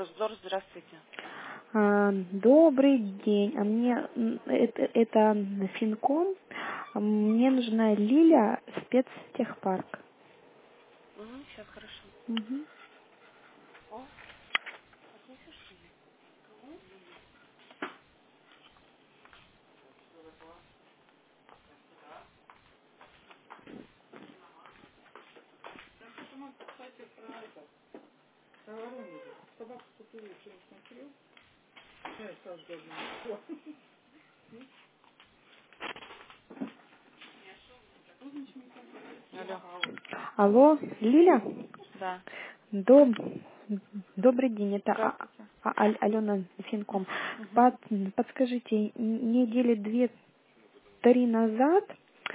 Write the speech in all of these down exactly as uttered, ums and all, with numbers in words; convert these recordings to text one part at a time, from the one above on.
Госдор, здравствуйте. А, Добрый день. А мне м, это, это Финком. А Мне нужна Лиля, спецтехпарк. Угу, сейчас хорошо. Мгм. О, алло. Алло, Лиля? Да, Доб- Добрый день. Это А- здравствуйте. А- Аль- Алена Финком. Угу. Под- Подскажите, н- недели две-три назад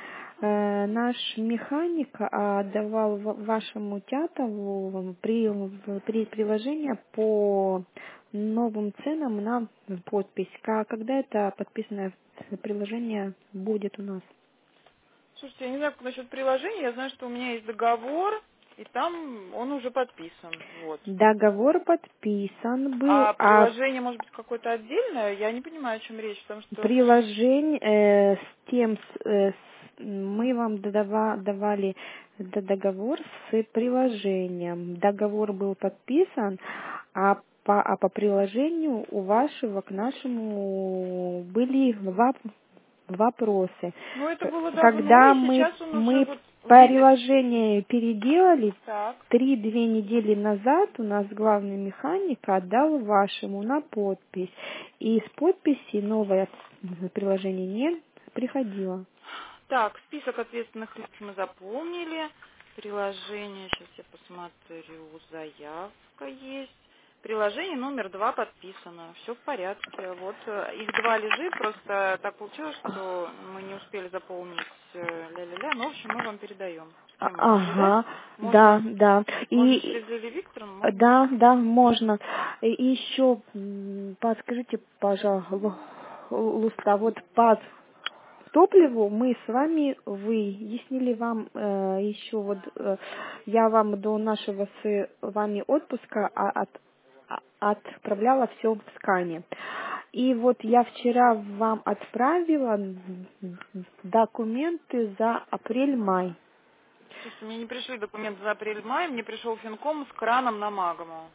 э, наш механик а, давал в- вашему Тятову при, при приложение по новым ценам на подпись. Ка- Когда это подписанное приложение будет у нас? Слушайте, я не знаю, как насчет приложения. Я знаю, что у меня есть договор, и там он уже подписан. Вот. Договор подписан был, А а приложение может быть какое-то отдельное? Я не понимаю, о чем речь, потому что... приложение э, с тем, с, э, с- мы вам дава- давали д- договор с приложением. Договор был подписан, а по, а по приложению у вашего к нашему были воп- вопросы. Ну, это К- было давно, Когда и мы, сейчас он уже мы вот вылез. приложение переделали, Так. три-две недели назад у нас главный механик отдал вашему на подпись. И с подписи новое приложение не приходило. Так, список ответственных лиц мы заполнили. Приложение, сейчас я посмотрю, заявка есть. Приложение номер два подписано, все в порядке. Вот э, их два лежит, просто так получилось, что мы не успели заполнить э, ля-ля-ля. Ну, в общем, мы вам передаем. А- Схему передать. Ага, да, Можно, да. можно И через Лилию Викторовну, можно. да, да, можно. И еще м, подскажите, пожалуйста, вот под топливу мы с вами выяснили вам э, еще вот э, я вам до нашего с вами отпуска а- от- а- отправляла все в скане. И вот я вчера вам отправила документы за апрель-май. Слушайте, мне не пришли документы за апрель-май, мне пришел Финком с краном на Магому.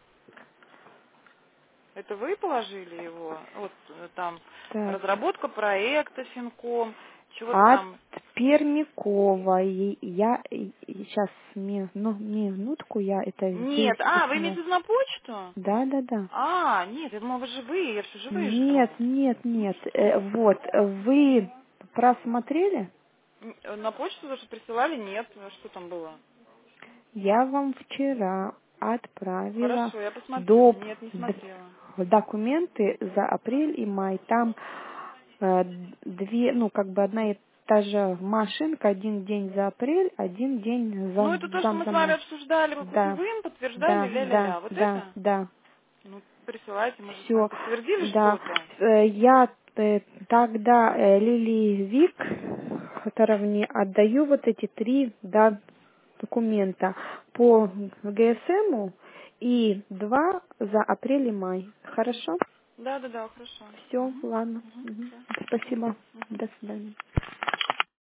Это вы положили его? Вот э, там Так. разработка проекта Финком, чего-то От там. Пермякова. И я сейчас минутку я это Нет, здесь а, вы письмо. имеете на почту? Да, да, да. А, нет, я думала, вы живые, я все живые жду. Нет, нет, нет. Э, вот, вы просмотрели? М, э, На почту даже присылали? Нет, а что там было? Я вам вчера отправила Хорошо, я посмотрю. доп. Нет, не д- смотрела. документы за апрель и май. Там э, две, ну, как бы одна и та же машинка, один день за апрель, один день Ну, за, это то, что за, мы за с вами май. обсуждали по Да, путевым, подтверждали, да, да, ля-ля-ля. Вот да, это? да. Ну, присылайте, мы же с вами Все, подтвердили да. что-то. Э, Я э, тогда э, Лилии Вик Федоровне отдаю вот эти три, да, документа по ГСМу и два за апрель и май. Хорошо? Да-да-да, хорошо. Все, Угу. ладно. Угу. Мгм. Всё. Спасибо. Угу. До свидания.